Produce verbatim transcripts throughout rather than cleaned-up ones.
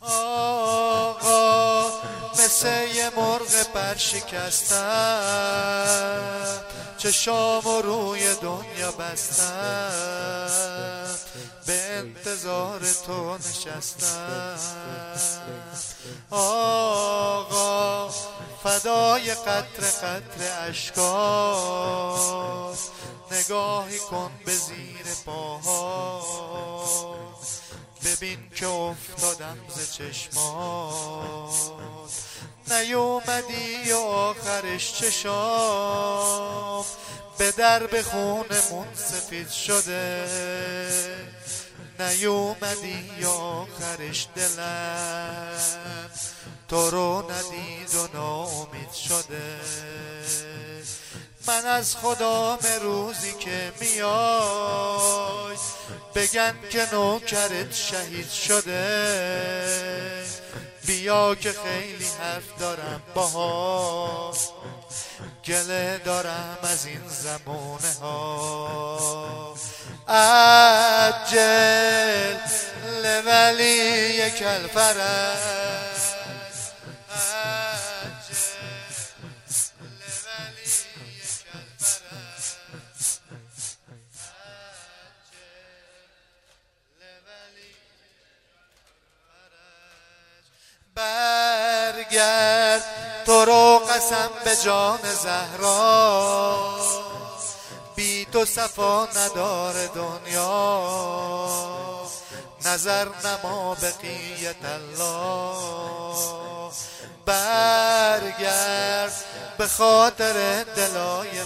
آقا مثل یه مرغ برشکستم، چشام و روی دنیا بستم، به انتظار تو نشستم. آقا فدای قطر قطر اشکات، نگاهی کن به زیر پاها، ببین که افتادم ز چشمات. نیومدی و آخرش چشام به درب خونمون سفید شده، نیومدی و آخرش دلم تو رو ندید و ناامید شده. من از خدام روزی که میای بگن که نوکرت شهید شده، بیا که خیلی حرف دارم باها، گله دارم از این زمونه ها. عجل لولی کالفرج، برگرد تو رو قسم به جان زهرا، بی تو صفا نداره دنیا، نظر نما بقیت الله. برگرد به خاطر دلای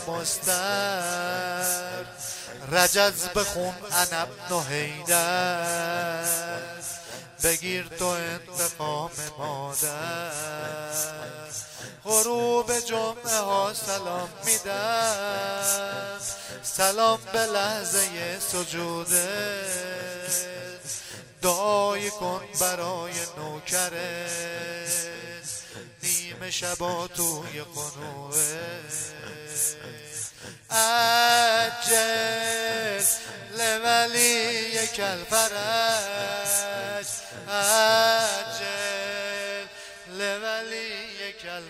مستر، رجز بخون انا ابن حیدر، بگیر تو انتقام مادر. غروب جمعه ها سلام میدم، سلام به لحظه سجوده، دعای کن برای نوکرت نیمه شبا توی قنوه. عجل لولی کالفرج.